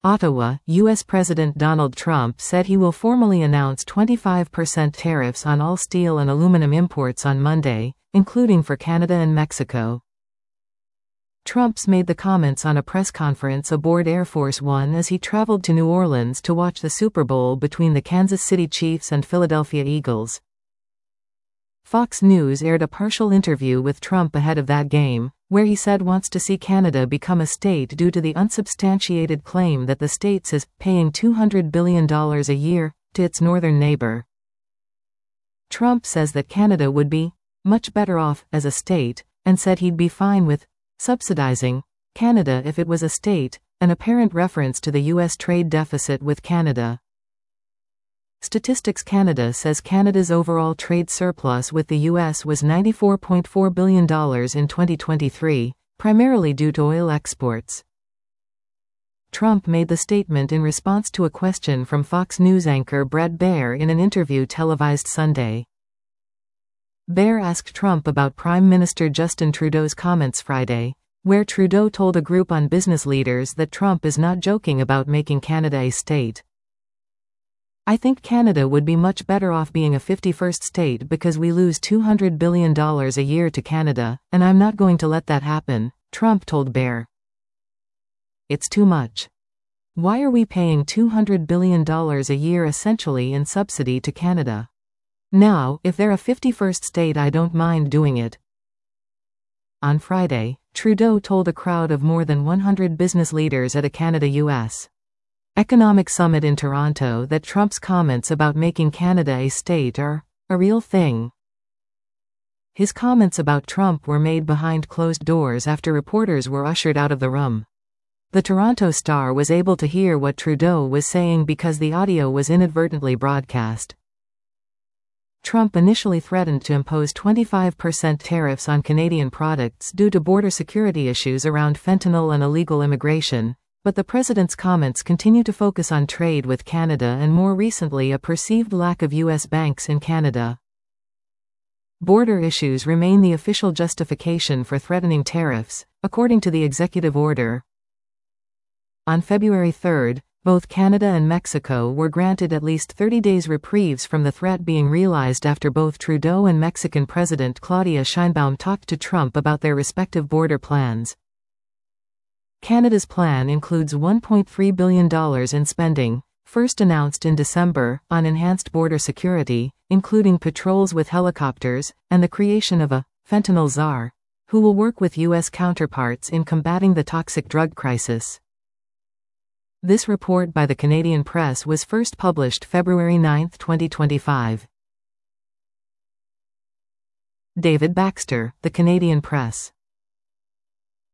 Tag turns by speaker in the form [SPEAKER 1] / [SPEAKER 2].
[SPEAKER 1] Ottawa, U.S. President Donald Trump said he will formally announce 25% tariffs on all steel and aluminum imports on Monday, including for Canada and Mexico. Trump's made the comments on a press conference aboard Air Force One as he traveled to New Orleans to watch the Super Bowl between the Kansas City Chiefs and Philadelphia Eagles. Fox News aired a partial interview with Trump ahead of that game, where he said wants to see Canada become a state due to the unsubstantiated claim that the state is paying $200 billion a year to its northern neighbor. Trump says that Canada would be much better off as a state, and said he'd be fine with subsidizing Canada if it was a state, an apparent reference to the U.S. trade deficit with Canada. Statistics Canada says Canada's overall trade surplus with the U.S. was $94.4 billion in 2023, primarily due to oil exports. Trump made the statement in response to a question from Fox News anchor Bret Baier in an interview televised Sunday. Baier asked Trump about Prime Minister Justin Trudeau's comments Friday, where Trudeau told a group on business leaders that Trump is not joking about making Canada a state. "I think Canada would be much better off being a 51st state because we lose $200 billion a year to Canada, and I'm not going to let that happen," Trump told Baier. "It's too much. Why are we paying $200 billion a year essentially in subsidy to Canada? Now, if they're a 51st state, I don't mind doing it." On Friday, Trudeau told a crowd of more than 100 business leaders at a Canada-US Economic Summit in Toronto that Trump's comments about making Canada a state are a real thing. His comments about Trump were made behind closed doors after reporters were ushered out of the room. The Toronto Star was able to hear what Trudeau was saying because the audio was inadvertently broadcast. Trump initially threatened to impose 25% tariffs on Canadian products due to border security issues around fentanyl and illegal immigration, but the president's comments continue to focus on trade with Canada and more recently a perceived lack of U.S. banks in Canada. Border issues remain the official justification for threatening tariffs, according to the executive order. On February 3, both Canada and Mexico were granted at least 30 days reprieves from the threat being realized after both Trudeau and Mexican President Claudia Sheinbaum talked to Trump about their respective border plans. Canada's plan includes $1.3 billion in spending, first announced in December, on enhanced border security, including patrols with helicopters, and the creation of a fentanyl czar, who will work with U.S. counterparts in combating the toxic drug crisis. This report by the Canadian Press was first published February 9, 2025. David Baxter, The Canadian Press.